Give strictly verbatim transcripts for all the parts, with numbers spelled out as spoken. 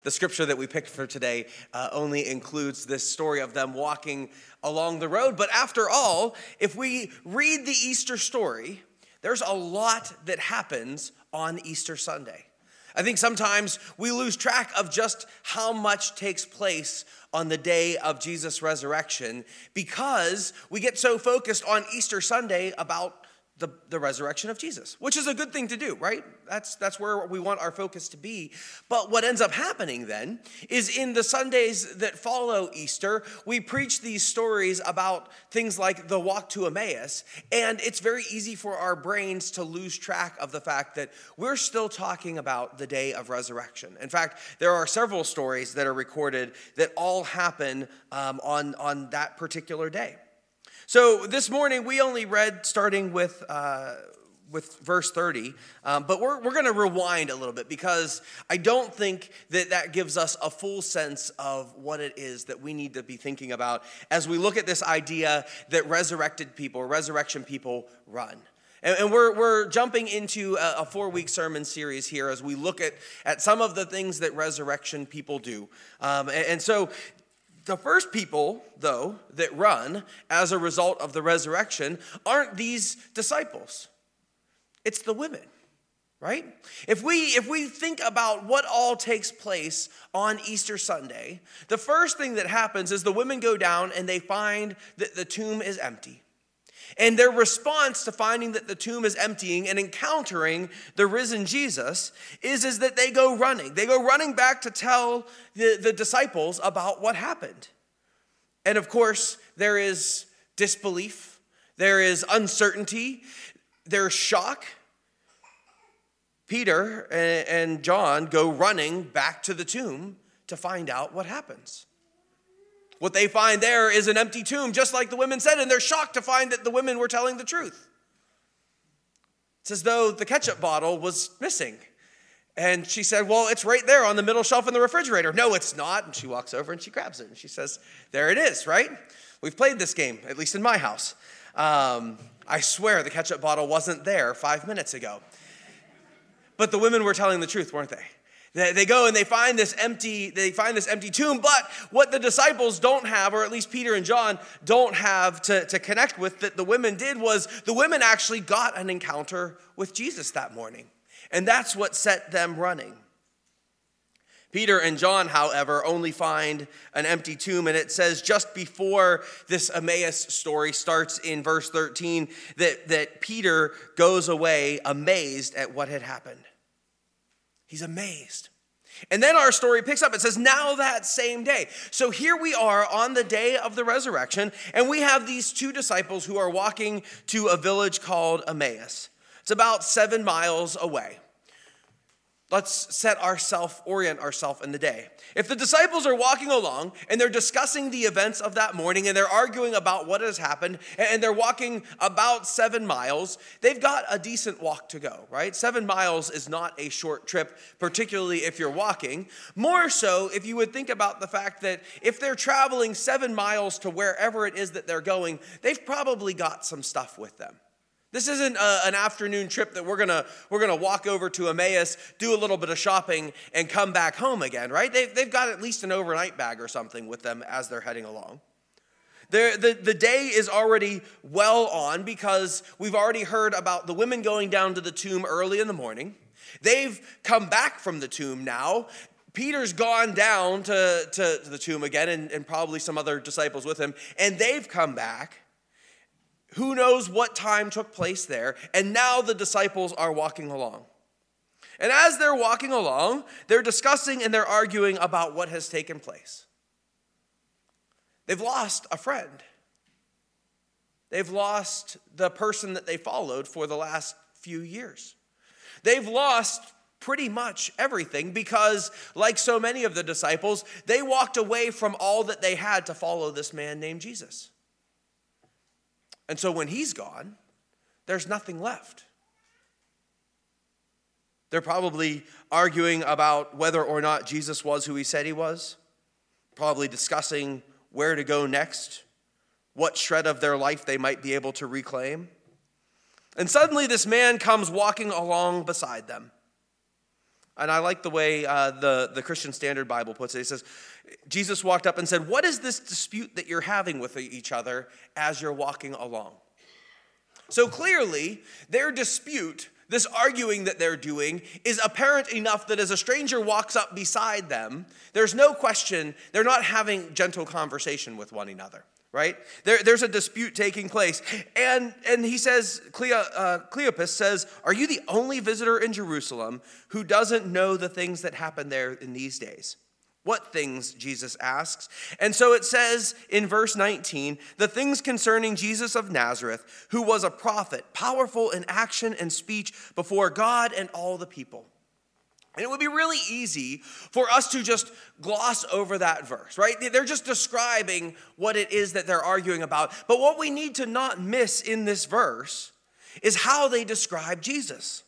The scripture that we picked for today uh, only includes this story of them walking along the road. But after all, if we read the Easter story, there's a lot that happens on Easter Sunday. I think sometimes we lose track of just how much takes place on the day of Jesus' resurrection because we get so focused on Easter Sunday about The, the resurrection of Jesus, which is a good thing to do, right? That's that's where we want our focus to be. But what ends up happening then is in the Sundays that follow Easter, we preach these stories about things like the walk to Emmaus, and it's very easy for our brains to lose track of the fact that we're still talking about the day of resurrection. In fact, there are several stories that are recorded that all happen um, on, on that particular day. So this morning, we only read starting with uh, with verse thirty, um, but we're, we're going to rewind a little bit because I don't think that that gives us a full sense of what it is that we need to be thinking about as we look at this idea that resurrected people, resurrection people run. And, and we're, we're jumping into a, a four-week sermon series here as we look at, at some of the things that resurrection people do. Um, and, and so... The first people, though, that run as a result of the resurrection aren't these disciples. It's the women, right? If we if we think about what all takes place on Easter Sunday, the first thing that happens is the women go down and they find that the tomb is empty. And their response to finding that the tomb is emptying and encountering the risen Jesus is, is that they go running. They go running back to tell the, the disciples about what happened. And of course, there is disbelief. There is uncertainty. There's shock. Peter and, and John go running back to the tomb to find out what happens. What they find there is an empty tomb, just like the women said, and they're shocked to find that the women were telling the truth. It's as though the ketchup bottle was missing. And she said, well, it's right there on the middle shelf in the refrigerator. No, it's not. And she walks over and she grabs it. And she says, there it is, right? We've played this game, at least in my house. Um, I swear the ketchup bottle wasn't there five minutes ago. But the women were telling the truth, weren't they? They go and they find this empty, they find this empty tomb, but what the disciples don't have, or at least Peter and John don't have to, to connect with that the women did was the women actually got an encounter with Jesus that morning. And that's what set them running. Peter and John, however, only find an empty tomb, and it says just before this Emmaus story starts in verse thirteen that, that Peter goes away amazed at what had happened. He's amazed. And then our story picks up. It says, now that same day. So here we are on the day of the resurrection, and we have these two disciples who are walking to a village called Emmaus. It's about seven miles away. Let's set ourselves, orient ourselves in the day. If the disciples are walking along and they're discussing the events of that morning and they're arguing about what has happened and they're walking about seven miles, they've got a decent walk to go, right? Seven miles is not a short trip, particularly if you're walking. More so if you would think about the fact that if they're traveling seven miles to wherever it is that they're going, they've probably got some stuff with them. This isn't a, an afternoon trip that we're gonna we're gonna walk over to Emmaus, do a little bit of shopping, and come back home again, right? They've, they've got at least an overnight bag or something with them as they're heading along. They're, the, the day is already well on because we've already heard about the women going down to the tomb early in the morning. They've come back from the tomb now. Peter's gone down to, to, to the tomb again, and, and probably some other disciples with him, and they've come back. Who knows what time took place there, and now the disciples are walking along. And as they're walking along, they're discussing and they're arguing about what has taken place. They've lost a friend. They've lost the person that they followed for the last few years. They've lost pretty much everything because, like so many of the disciples, they walked away from all that they had to follow this man named Jesus. And so when he's gone, there's nothing left. They're probably arguing about whether or not Jesus was who he said he was, probably discussing where to go next, what shred of their life they might be able to reclaim. And suddenly this man comes walking along beside them. And I like the way uh, the, the Christian Standard Bible puts it. It says, Jesus walked up and said, "What is this dispute that you're having with each other as you're walking along?" So clearly, their dispute, this arguing that they're doing, is apparent enough that as a stranger walks up beside them, there's no question they're not having gentle conversation with one another. Right? There, there's a dispute taking place. And, and he says, Cleo, uh, Cleopas says, "Are you the only visitor in Jerusalem who doesn't know the things that happen there in these days?" "What things?" Jesus asks. And so it says in verse nineteen, "The things concerning Jesus of Nazareth, who was a prophet, powerful in action and speech before God and all the people." And it would be really easy for us to just gloss over that verse, right? They're just describing what it is that they're arguing about. But what we need to not miss in this verse is how they describe Jesus,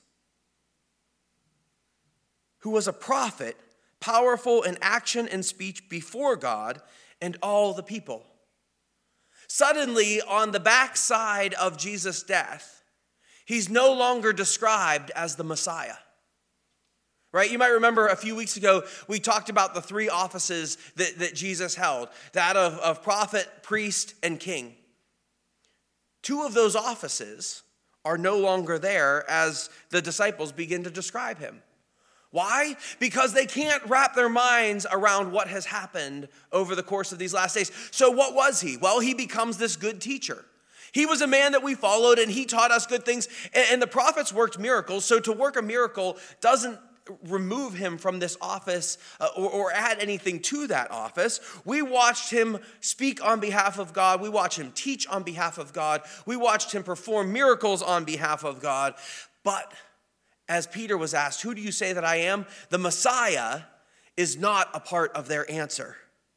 who was a prophet, powerful in action and speech before God and all the people. Suddenly, on the backside of Jesus' death, he's no longer described as the Messiah. Right? You might remember a few weeks ago, we talked about the three offices that, that Jesus held, that of, of prophet, priest, and king. Two of those offices are no longer there as the disciples begin to describe him. Why? Because they can't wrap their minds around what has happened over the course of these last days. So what was he? Well, he becomes this good teacher. He was a man that we followed, and he taught us good things, and, and the prophets worked miracles. So to work a miracle doesn't remove him from this office uh, or, or add anything to that office. We watched him speak on behalf of God. We watched him teach on behalf of God. We watched him perform miracles on behalf of God. But as Peter was asked, "Who do you say that I am?" the Messiah is not a part of their answer.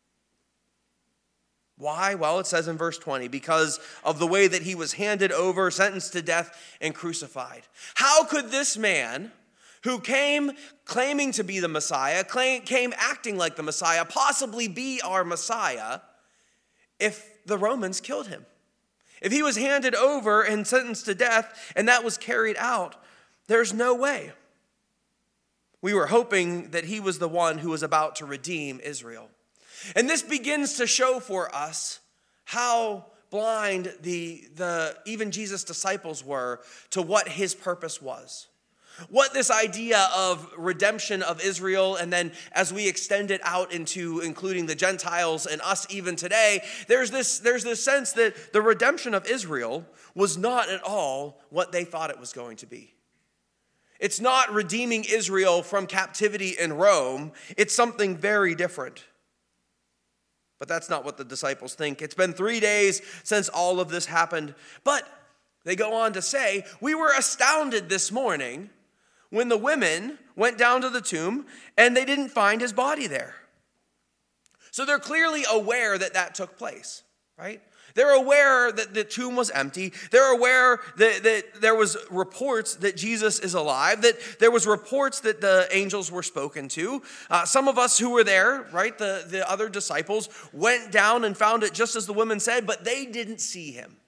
Why? Well, it says in verse twenty, because of the way that he was handed over, sentenced to death, and crucified. How could this man, who came claiming to be the Messiah, claim, came acting like the Messiah, possibly be our Messiah if the Romans killed him? If he was handed over and sentenced to death and that was carried out, there's no way. We were hoping that he was the one who was about to redeem Israel. And this begins to show for us how blind the, the even Jesus' disciples were to what his purpose was. What this idea of redemption of Israel, and then as we extend it out into including the Gentiles and us even today, there's this, there's this sense that the redemption of Israel was not at all what they thought it was going to be. It's not redeeming Israel from captivity in Rome. It's something very different. But that's not what the disciples think. It's been three days since all of this happened. But they go on to say, "We were astounded this morning when the women went down to the tomb and they didn't find his body there." So they're clearly aware that that took place, right? They're aware that the tomb was empty. They're aware that, that there was reports that Jesus is alive, that there was reports that the angels were spoken to. Uh, some of us who were there, right, the, the other disciples, went down and found it just as the women said, but they didn't see him,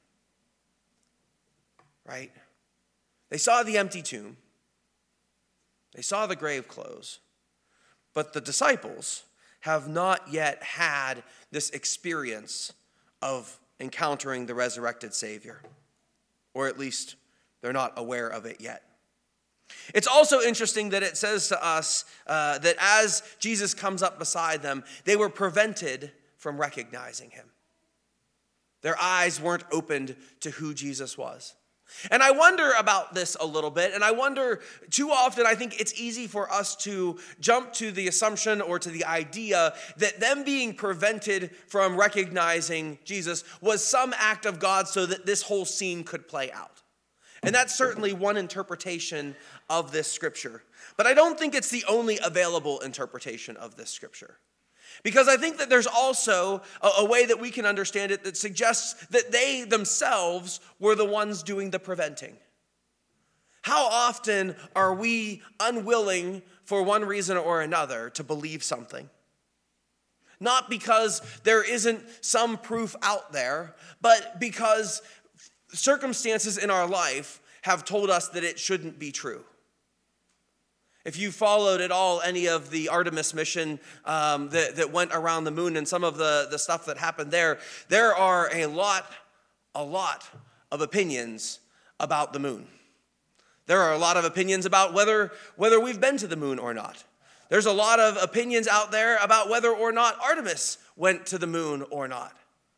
right? They saw the empty tomb. They saw the grave clothes, but the disciples have not yet had this experience of encountering the resurrected Savior, or at least they're not aware of it yet. It's also interesting that it says to us uh, that as Jesus comes up beside them, they were prevented from recognizing him. Their eyes weren't opened to who Jesus was. And I wonder about this a little bit, and I wonder, too often I think it's easy for us to jump to the assumption or to the idea that them being prevented from recognizing Jesus was some act of God so that this whole scene could play out. And that's certainly one interpretation of this scripture. But I don't think it's the only available interpretation of this scripture. Because I think that there's also a, a way that we can understand it that suggests that they themselves were the ones doing the preventing. How often are we unwilling, for one reason or another, to believe something? Not because there isn't some proof out there, but because circumstances in our life have told us that it shouldn't be true. If you followed at all any of the Artemis mission um, that, that went around the moon and some of the, the stuff that happened there, there are a lot, a lot of opinions about the moon. There are a lot of opinions about whether, whether we've been to the moon or not. There's a lot of opinions out there about whether or not Artemis went to the moon or not.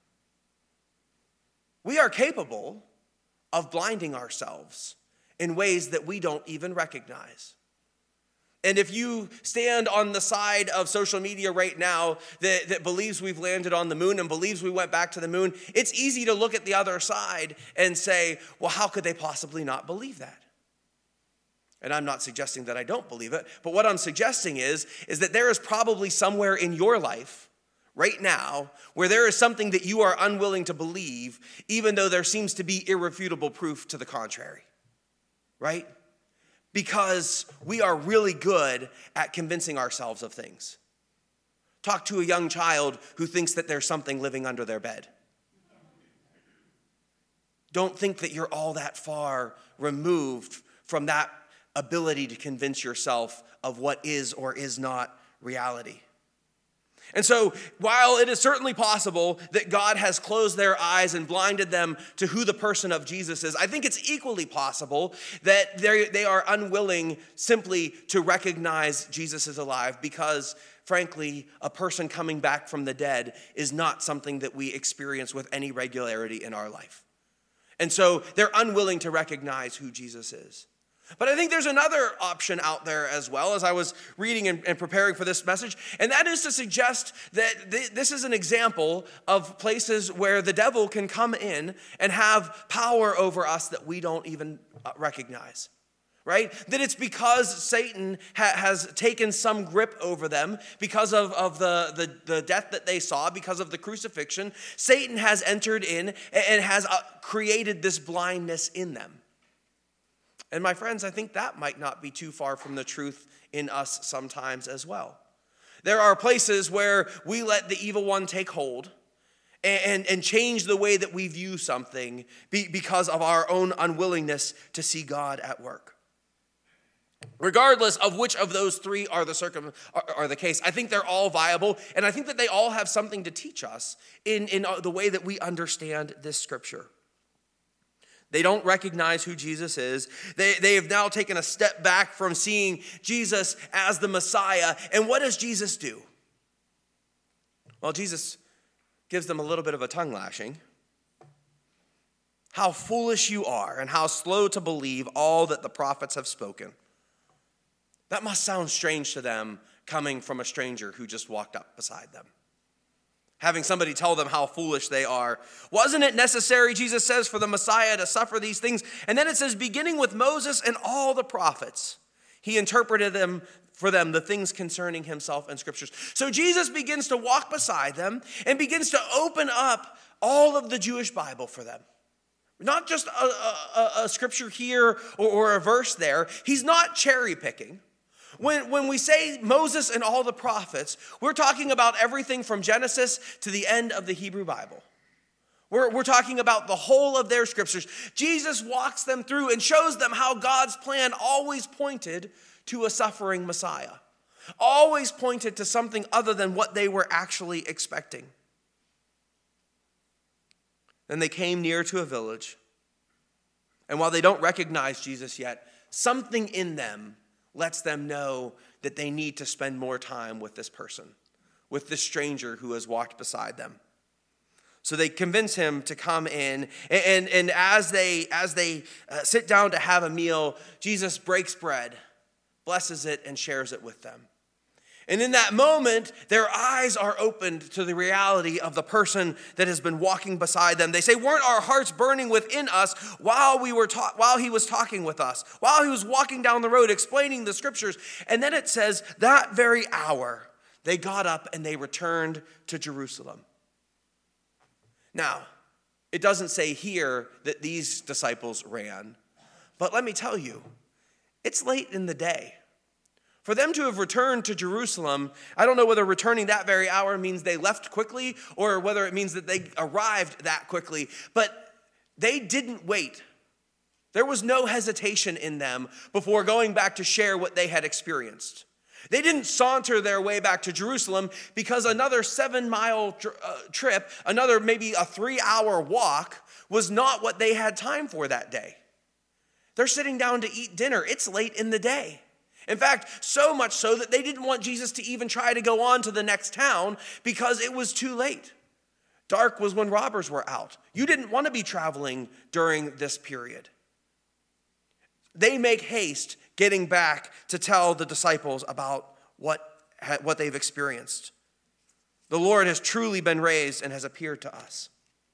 We are capable of blinding ourselves in ways that we don't even recognize. And if you stand on the side of social media right now that, that believes we've landed on the moon and believes we went back to the moon, it's easy to look at the other side and say, well, how could they possibly not believe that? And I'm not suggesting that I don't believe it, but what I'm suggesting is, is that there is probably somewhere in your life right now where there is something that you are unwilling to believe, even though there seems to be irrefutable proof to the contrary, right? Because we are really good at convincing ourselves of things. Talk to a young child who thinks that there's something living under their bed. Don't think that you're all that far removed from that ability to convince yourself of what is or is not reality. And so, while it is certainly possible that God has closed their eyes and blinded them to who the person of Jesus is, I think it's equally possible that they are unwilling simply to recognize Jesus is alive because, frankly, a person coming back from the dead is not something that we experience with any regularity in our life. And so, they're unwilling to recognize who Jesus is. But I think there's another option out there as well as I was reading and, and preparing for this message, and that is to suggest that th- this is an example of places where the devil can come in and have power over us that we don't even uh, recognize, right? That it's because Satan ha- has taken some grip over them because of, of the, the, the death that they saw, because of the crucifixion. Satan has entered in and, and has uh, created this blindness in them. And my friends, I think that might not be too far from the truth in us sometimes as well. There are places where we let the evil one take hold and, and, and change the way that we view something be, because of our own unwillingness to see God at work. Regardless of which of those three are the circum are, are the case, I think they're all viable, and I think that they all have something to teach us in, in the way that we understand this scripture. They don't recognize who Jesus is. They, they have now taken a step back from seeing Jesus as the Messiah. And what does Jesus do? Well, Jesus gives them a little bit of a tongue lashing. How foolish you are and how slow to believe all that the prophets have spoken. That must sound strange to them coming from a stranger who just walked up beside them. Having somebody tell them how foolish they are. Wasn't it necessary, Jesus says, for the Messiah to suffer these things? And then it says, beginning with Moses and all the prophets, he interpreted them for them, the things concerning himself and scriptures. So Jesus begins to walk beside them and begins to open up all of the Jewish Bible for them. Not just a, a, a scripture here or, or a verse there. He's not cherry picking. When, when we say Moses and all the prophets, we're talking about everything from Genesis to the end of the Hebrew Bible. We're, we're talking about the whole of their scriptures. Jesus walks them through and shows them how God's plan always pointed to a suffering Messiah. Always pointed to something other than what they were actually expecting. Then they came near to a village. And while they don't recognize Jesus yet, something in them lets them know that they need to spend more time with this person, with this stranger who has walked beside them. So they convince him to come in, and, and, and as they, as they uh, sit down to have a meal, Jesus breaks bread, blesses it, and shares it with them. And in that moment, their eyes are opened to the reality of the person that has been walking beside them. They say, weren't our hearts burning within us while we were ta- while he was talking with us, while he was walking down the road explaining the scriptures? And then it says, that very hour, they got up and they returned to Jerusalem. Now, it doesn't say here that these disciples ran, but let me tell you, it's late in the day. For them to have returned to Jerusalem, I don't know whether returning that very hour means they left quickly or whether it means that they arrived that quickly, but they didn't wait There was no hesitation in them before going back to share what they had experienced. They didn't saunter their way back to Jerusalem because another seven-mile tr- uh, trip, another maybe a three-hour walk, was not what they had time for that day. They're sitting down to eat dinner. It's late in the day. In fact, so much so that they didn't want Jesus to even try to go on to the next town because it was too late. Dark was when robbers were out. You didn't want to be traveling during this period. They make haste getting back to tell the disciples about what, what they've experienced. The Lord has truly been raised and has appeared to us.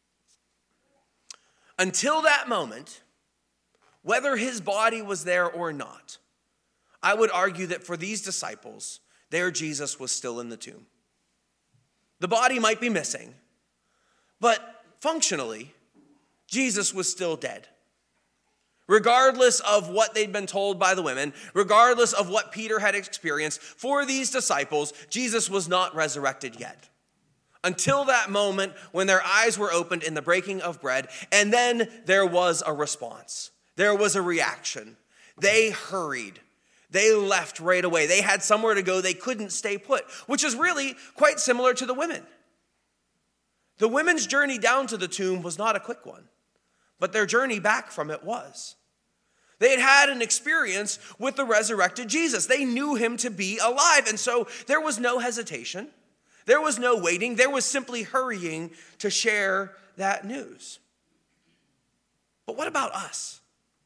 Until that moment, whether his body was there or not, I would argue that for these disciples, their Jesus was still in the tomb. The body might be missing, but functionally, Jesus was still dead. Regardless of what they'd been told by the women, regardless of what Peter had experienced, for these disciples, Jesus was not resurrected yet. Until that moment when their eyes were opened in the breaking of bread, and then there was a response. There was a reaction. They hurried. They left right away. They had somewhere to go. They couldn't stay put, which is really quite similar to the women. The women's journey down to the tomb was not a quick one, but their journey back from it was. They had had an experience with the resurrected Jesus. They knew him to be alive, and so there was no hesitation. There was no waiting. There was simply hurrying to share that news. But what about us?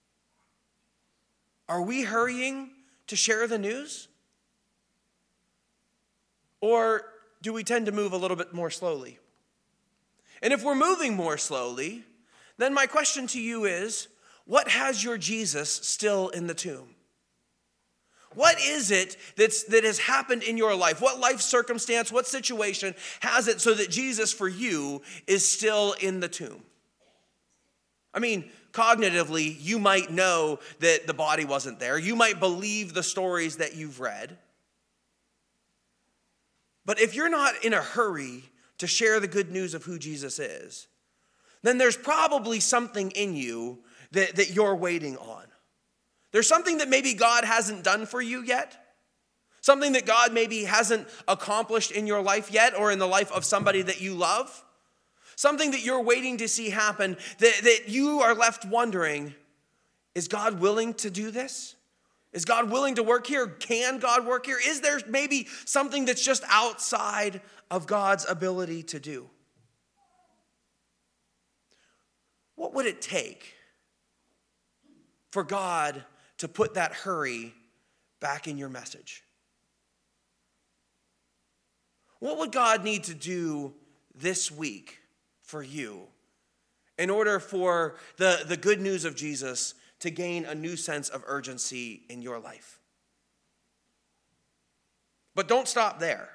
Are we hurrying to share the news? Or do we tend to move a little bit more slowly? And if we're moving more slowly, then my question to you is, what has your Jesus still in the tomb? What is it that's, that has happened in your life? What life circumstance, what situation has it so that Jesus for you is still in the tomb? I mean, cognitively, you might know that the body wasn't there. You might believe the stories that you've read. But if you're not in a hurry to share the good news of who Jesus is, then there's probably something in you that, that you're waiting on. There's something that maybe God hasn't done for you yet. Something that God maybe hasn't accomplished in your life yet or in the life of somebody that you love. Something that you're waiting to see happen that, that you are left wondering, is God willing to do this? Is God willing to work here? Can God work here? Is there maybe something that's just outside of God's ability to do? What would it take for God to put that hurry back in your message? What would God need to do this week for you in order for the, the good news of Jesus to gain a new sense of urgency in your life? But don't stop there.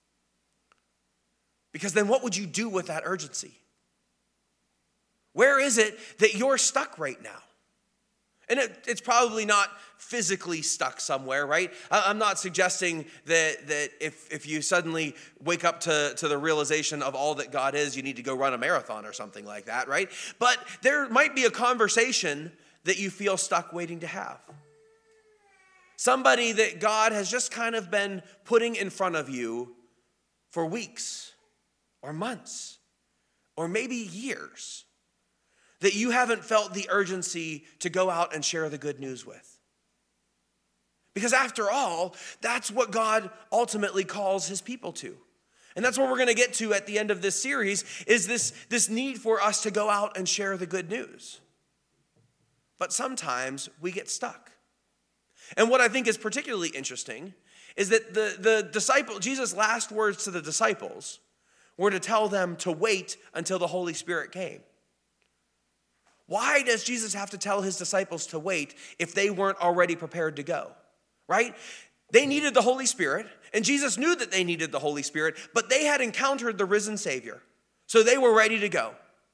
Because then what would you do with that urgency? Where is it that you're stuck right now? And it, it's probably not physically stuck somewhere, right? I'm not suggesting that, that if, if you suddenly wake up to, to the realization of all that God is, you need to go run a marathon or something like that, right? But there might be a conversation that you feel stuck waiting to have. Somebody that God has just kind of been putting in front of you for weeks or months or maybe years, that you haven't felt the urgency to go out and share the good news with. Because after all, that's what God ultimately calls his people to. And that's what we're going to get to at the end of this series, is this, this need for us to go out and share the good news. But sometimes we get stuck. And what I think is particularly interesting is that the, the disciple, Jesus' last words to the disciples were to tell them to wait until the Holy Spirit came. Why does Jesus have to tell his disciples to wait if they weren't already prepared to go? Right? They needed the Holy Spirit, and Jesus knew that they needed the Holy Spirit, but they had encountered the risen Savior, so they were ready to go.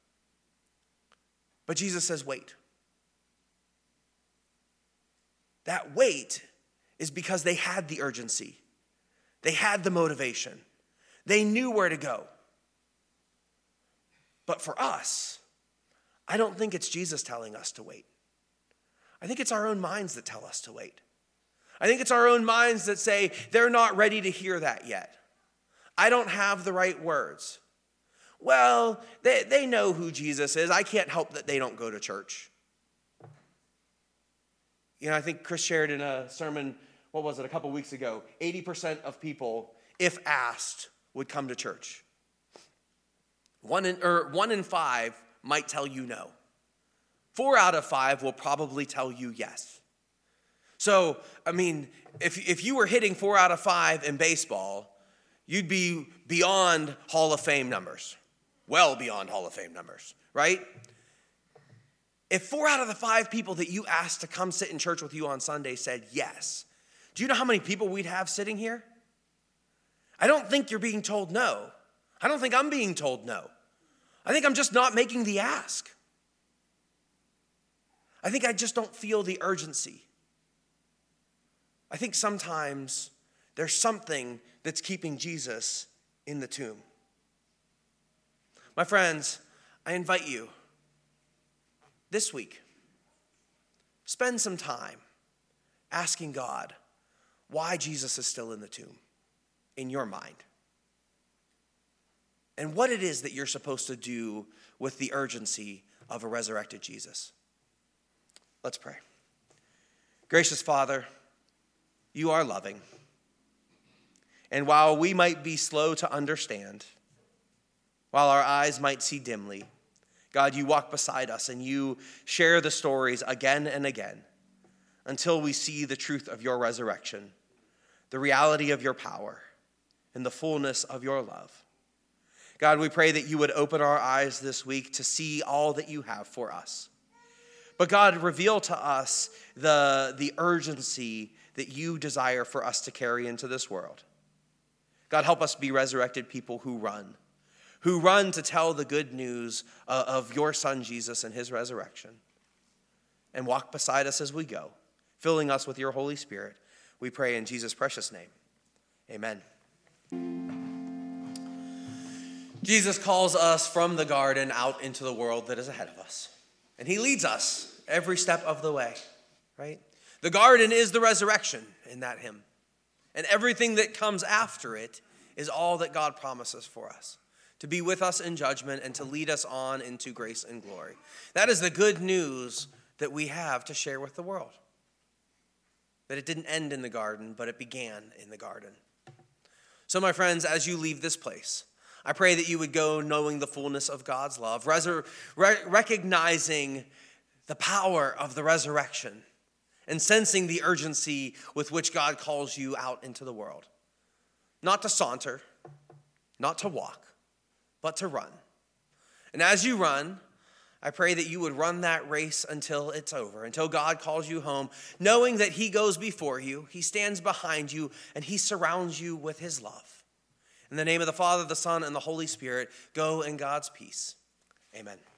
But Jesus says, wait. That wait is because they had the urgency. They had the motivation. They knew where to go. But for us, I don't think it's Jesus telling us to wait. I think it's our own minds that tell us to wait. I think it's our own minds that say they're not ready to hear that yet. I don't have the right words. Well, they, they know who Jesus is. I can't help that they don't go to church. You know, I think Chris shared in a sermon, what was it, a couple weeks ago, eighty percent of people, if asked, would come to church. One in, or one in five might tell you no. Four out of five will probably tell you yes. So, I mean, if, if you were hitting four out of five in baseball, you'd be beyond Hall of Fame numbers. Well beyond Hall of Fame numbers, right? If four out of the five people that you asked to come sit in church with you on Sunday said yes, do you know how many people we'd have sitting here? I don't think you're being told no. I don't think I'm being told no. I think I'm just not making the ask. I think I just don't feel the urgency. I think sometimes there's something that's keeping Jesus in the tomb. My friends, I invite you this week, spend some time asking God why Jesus is still in the tomb in your mind. And what it is that you're supposed to do with the urgency of a resurrected Jesus. Let's pray. Gracious Father, you are loving. And while we might be slow to understand, while our eyes might see dimly, God, you walk beside us and you share the stories again and again until we see the truth of your resurrection, the reality of your power, and the fullness of your love. God, we pray that you would open our eyes this week to see all that you have for us. But God, reveal to us the, the urgency that you desire for us to carry into this world. God, help us be resurrected people who run, who run to tell the good news of your Son, Jesus, and his resurrection. And walk beside us as we go, filling us with your Holy Spirit. We pray in Jesus' precious name. Amen. Jesus calls us from the garden out into the world that is ahead of us. And he leads us every step of the way, right? The garden is the resurrection in that hymn. And everything that comes after it is all that God promises for us, to be with us in judgment and to lead us on into grace and glory. That is the good news that we have to share with the world. That it didn't end in the garden, but it began in the garden. So, my friends, as you leave this place, I pray that you would go knowing the fullness of God's love, resur- re- recognizing the power of the resurrection, and sensing the urgency with which God calls you out into the world. Not to saunter, not to walk, but to run. And as you run, I pray that you would run that race until it's over, until God calls you home, knowing that he goes before you, he stands behind you, and he surrounds you with his love. In the name of the Father, the Son, and the Holy Spirit, go in God's peace. Amen.